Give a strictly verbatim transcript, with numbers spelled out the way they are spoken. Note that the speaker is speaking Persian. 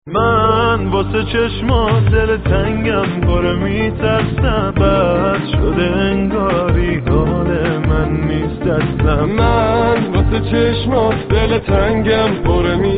من واسه چشمات دل تنگم پره میترسم، بد شده انگاری حال من نیست اصلا. من واسه چشمات دل تنگم پره